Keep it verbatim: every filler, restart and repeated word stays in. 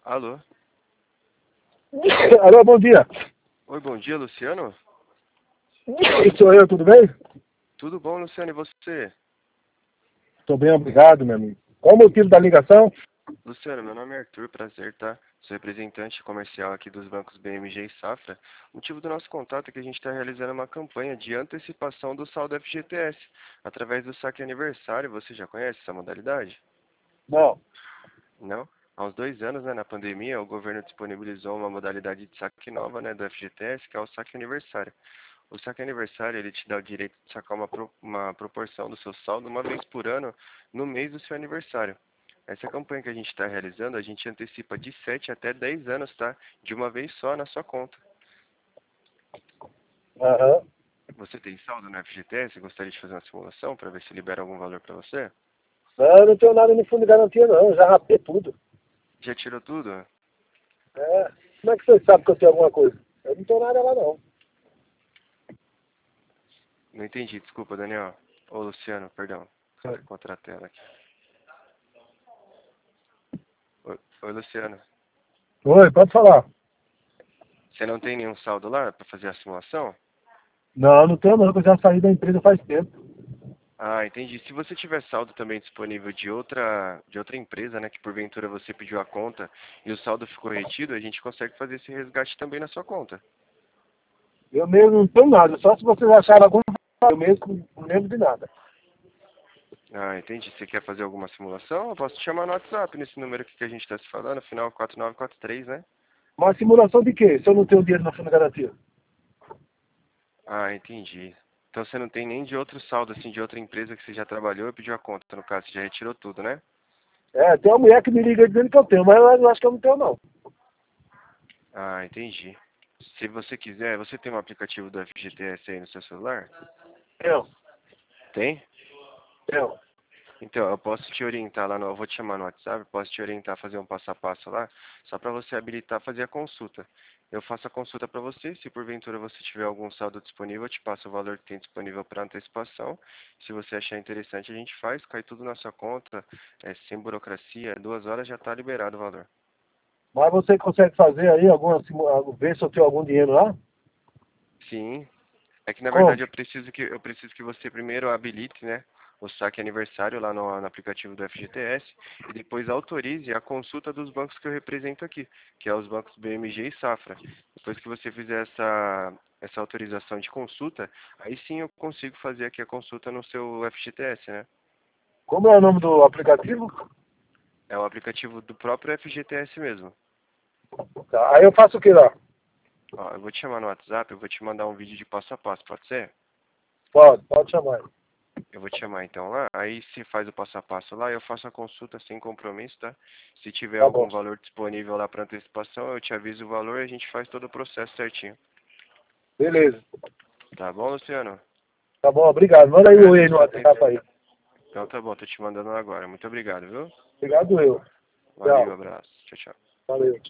Alô? Alô, bom dia. Oi, bom dia, Luciano? Sou eu, tudo bem? Tudo bom, Luciano, e você? Estou bem, obrigado, meu amigo. Qual o motivo da ligação? Luciano, meu nome é Arthur, prazer, tá? Sou representante comercial aqui dos bancos B M G e Safra. O motivo do nosso contato é que a gente está realizando uma campanha de antecipação do saldo F G T S, através do saque aniversário. Você já conhece essa modalidade? Não. Não? Há uns dois anos, né, na pandemia, o governo disponibilizou uma modalidade de saque nova, né, do F G T S, que é o saque aniversário. O saque aniversário, ele te dá o direito de sacar uma, pro, uma proporção do seu saldo uma vez por ano, no mês do seu aniversário. Essa campanha que a gente está realizando, a gente antecipa de sete até dez anos, tá? De uma vez só na sua conta. Aham. Você tem saldo no F G T S? Gostaria de fazer uma simulação para ver se libera algum valor para você? Não, eu não tenho nada no fundo de garantia, não. Eu já rapei tudo. Já tirou tudo? É. Como é que você sabe que eu tenho alguma coisa? Eu não tenho nada lá, não. Não entendi, desculpa, Daniel. Ô, Luciano, perdão. É. Contra a tela aqui. Oi, oi, Luciano. Oi, pode falar. Você não tem nenhum saldo lá para fazer a simulação? Não, não tenho não, que eu já saí da empresa faz tempo. Ah, entendi. Se você tiver saldo também disponível de outra, de outra empresa, né, que porventura você pediu a conta e o saldo ficou retido, a gente consegue fazer esse resgate também na sua conta. Eu mesmo não tenho nada, só se vocês acharem algum eu mesmo não lembro de nada. Ah, entendi. Você quer fazer alguma simulação? Eu posso te chamar no WhatsApp, nesse número aqui que a gente está se falando, final quatro nove quatro três, né? Mas simulação de quê? Se eu não tenho dinheiro no fundo de garantia? Ah, entendi. Então você não tem nem de outro saldo, assim, de outra empresa que você já trabalhou e pediu a conta, no caso, você já retirou tudo, né? É, tem uma mulher que me liga dizendo que eu tenho, mas eu acho que eu não tenho, não. Ah, entendi. Se você quiser, você tem um aplicativo do F G T S aí no seu celular? Tenho, Tem? tenho. Então, eu posso te orientar lá, no, eu vou te chamar no WhatsApp, posso te orientar a fazer um passo a passo lá, só para você habilitar fazer a consulta. Eu faço a consulta para você, se porventura você tiver algum saldo disponível, eu te passo o valor que tem disponível para antecipação. Se você achar interessante, a gente faz, cai tudo na sua conta, é, sem burocracia, duas horas já está liberado o valor. Mas você consegue fazer aí alguma simulação, ver se eu tenho algum dinheiro lá? Sim, é que na Como? verdade eu preciso que eu preciso que você primeiro habilite, né, o saque aniversário lá no, no aplicativo do F G T S e depois autorize a consulta dos bancos que eu represento aqui, que é os bancos B M G e Safra. Depois que você fizer essa essa autorização de consulta, aí sim eu consigo fazer aqui a consulta no seu F G T S, né? Como é o nome do aplicativo? É o aplicativo do próprio F G T S mesmo. Tá, aí eu faço o que lá? Ó, eu vou te chamar no WhatsApp, eu vou te mandar um vídeo de passo a passo, pode ser? Pode, pode chamar. Eu vou te chamar então lá, aí se faz o passo a passo lá, eu faço a consulta sem compromisso, tá? Se tiver Tá bom. algum valor disponível lá para antecipação, eu te aviso o valor e a gente faz todo o processo certinho. Beleza. Tá bom, Luciano? Tá bom, obrigado. Manda aí o e no Agradeço a WhatsApp atenção. aí. Então tá bom, tô te mandando agora. Muito obrigado, viu? Obrigado eu. Valeu, Tchau. abraço. Tchau, tchau. Valeu.